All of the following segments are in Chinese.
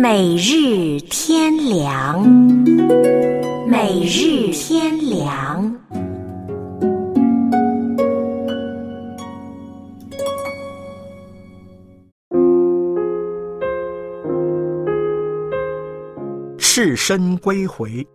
每日天良，每日天良。 赤身归回。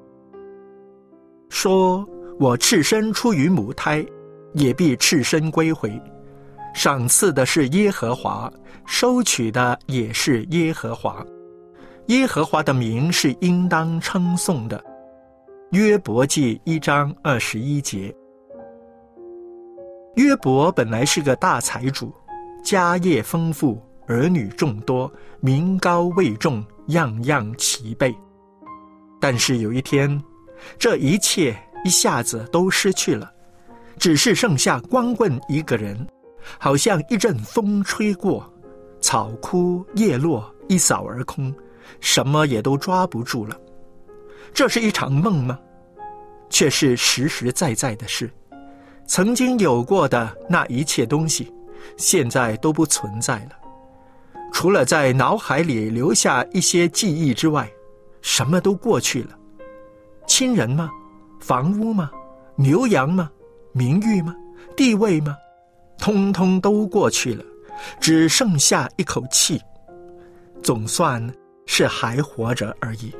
说我赤身出于母胎，也必赤身归回。赏赐的是耶和华，收取的也是耶和华。耶和华的名是应当称颂的。约伯记1章21节。约伯本来是个大财主，家业丰富，儿女众多，名高位重，样样齐备。但是有一天，这一切一下子都失去了，只是剩下光棍一个人，好像一阵风吹过，草枯叶落，一扫而空，什么也都抓不住了。这是一场梦吗？却是实实在在的事。曾经有过的那一切东西，现在都不存在了。除了在脑海里留下一些记忆之外，什么都过去了。亲人吗？房屋吗？牛羊吗？名誉吗？地位吗？通通都过去了，只剩下一口气，总算是还活着而已。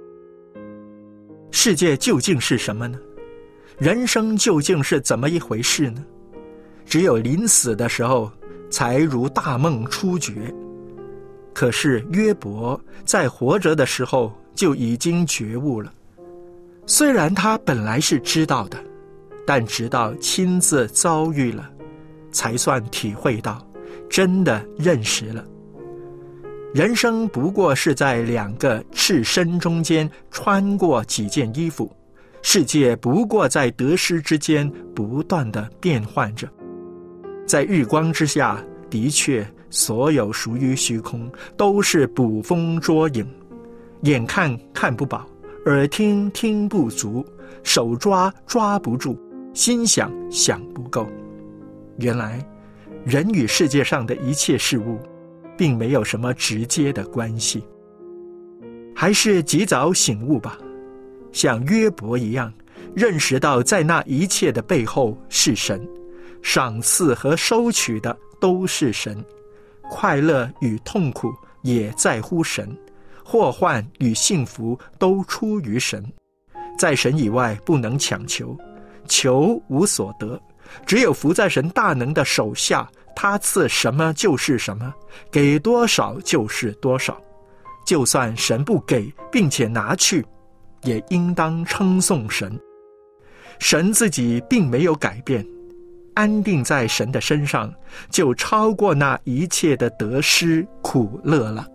世界究竟是什么呢？人生究竟是怎么一回事呢？只有临死的时候才如大梦初觉。可是约伯在活着的时候就已经觉悟了。虽然他本来是知道的，但直到亲自遭遇了，才算体会到，真的认识了。人生不过是在两个赤身中间穿过几件衣服，世界不过在得失之间不断地变换着。在日光之下，的确所有属于虚空，都是捕风捉影。眼看看不饱，耳听听不足，手抓抓不住，心想想不够。原来人与世界上的一切事物并没有什么直接的关系。还是及早醒悟吧，像约伯一样，认识到在那一切的背后是神，赏赐和收取的都是神，快乐与痛苦也在乎神，祸患与幸福都出于神。在神以外不能强求，求无所得，只有伏在神大能的手下，他赐什么就是什么，给多少就是多少。就算神不给并且拿去，也应当称颂神。神自己并没有改变，安定在神的身上，就超过那一切的得失苦乐了。